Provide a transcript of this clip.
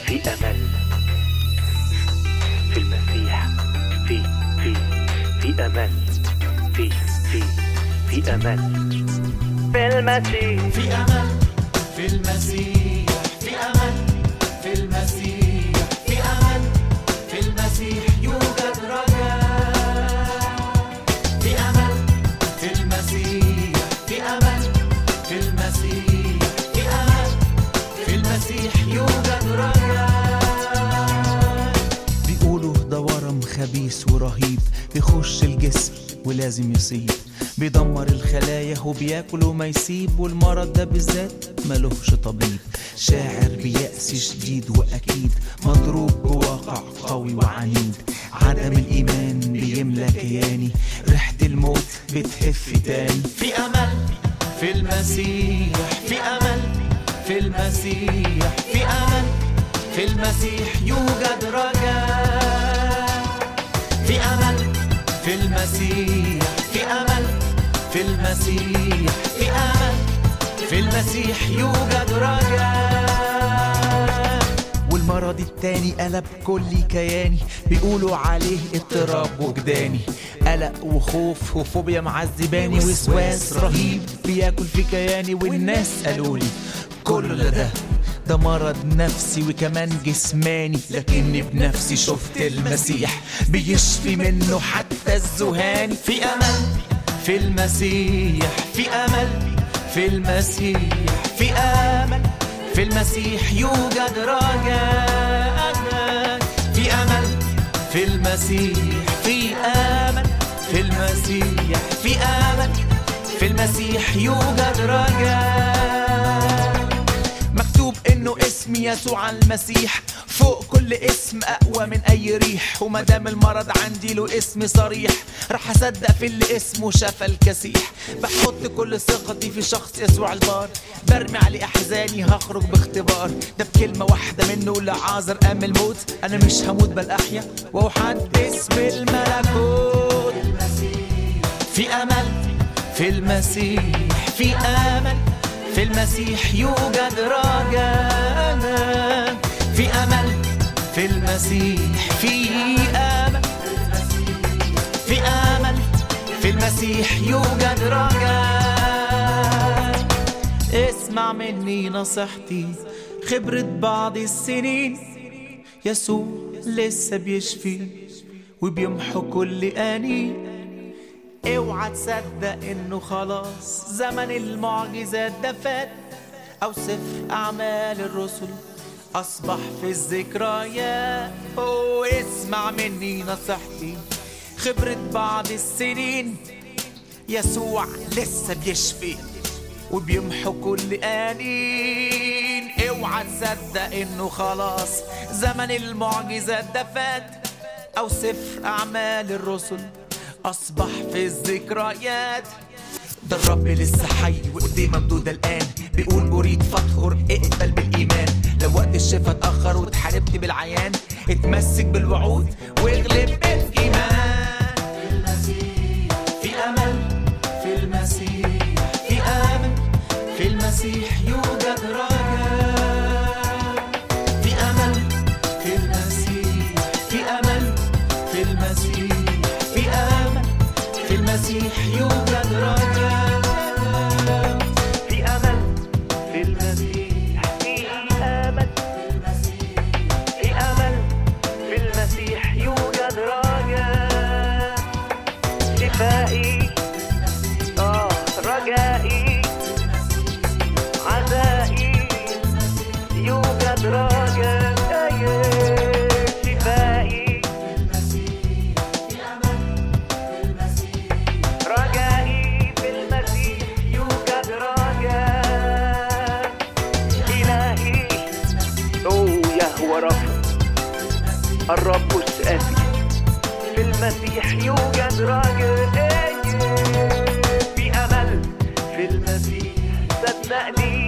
في أمل في المسيح، في أمل في أمل في المسيح، في أمل في المسيح، في أمل في المسيح، في أمل في المسيح يوجد رجاء، في أمل في المسيح، في أمل في المسيح، في أمل في المسيح يوجد رجاء. بيقولوا ده ورم خبيث ورهيب بيخش الجسم ولازم يصيب، بيدمر الخلايا وبياكل وما يسيب، والمرض ده بالذات ملوش طبيب. شاعر بيأس شديد وأكيد مضروب بواقع قوي وعنيد، عدم الإيمان بيملى كياني، ريحة الموت بتهف تاني. في أمل في المسيح، في أمل في المسيح، في أمل في المسيح يوجد رجاء، في أمل في المسيح، في أمل في المسيح، في أمل في المسيح يوجد رجاء. والمرض التاني قلب كل كياني، بيقولوا عليه اضطراب وجداني، قلق وخوف وفوبيا معذباني، وسواس رهيب بياكل في كياني. والناس قالولي كل ده مرض نفسي وكمان جسماني، لكني بنفسي شفت المسيح بيشفي منه حتى الذهان. في أمل في المسيح، في أمل في المسيح، في أمل في المسيح يوجد رجاء، في أمل في المسيح، في أمل في المسيح، في أمل في المسيح يوجد رجاء. مكتوب انه اسم يسوع المسيح فوق كل اسم اقوى من اي ريح، ومادام المرض عندي له اسم صريح راح اصدق في اللي اسمه شفى الكسيح. بحط كل ثقتي في شخص يسوع البار، برمي عليه احزاني هخرج باختبار. ده بكلمه واحده منه لعازر قام الموت، انا مش هموت بل احيا واحدث بالملكوت. في أمل في المسيح، في أمل في المسيح يوجد رجاء، في أمل في المسيح، في أمل في أمل في المسيح يوجد رجاء. اسمع مني نصيحتي خبرة بعض السنين، يسوع لسه بيشفي وبيمحو كل أنين. اوعى تصدق انه خلاص زمن المعجزات ده فات، او سفر اعمال الرسل اصبح في الذكريات. اسمع مني نصيحتي خبرة بعض السنين، يسوع لسه بيشفي وبيمحو كل آنين. اوعى تصدق انه خلاص زمن المعجزات ده فات، او سفر اعمال الرسل أصبح في الذكريات. ده الرب لسه حي وإيديه ممدودة الآن، بيقول أريد فاطهر اقبل بالإيمان. لو وقت الشفا اتأخر واتحاربت بالعيان، اتمسك بالوعود واغلب بالإيمان. في أمل في المسيح، في أمل في المسيح يوجد رجاء، في أمل في المسيح، في أمل في المسيح، في أمل في المسيح يوجد رجاء، في أمل في المسيح، في أمل في أمل في المسيح يوجد رجاء. شفائي رجائي عزائي يوجد رجاء. شفائي رجائي في المسيح يوجد رجاء. إلهي يهوى رفع الرب السافي، في المسيح يوجد رجاء. في أمل في المسيح صدقني،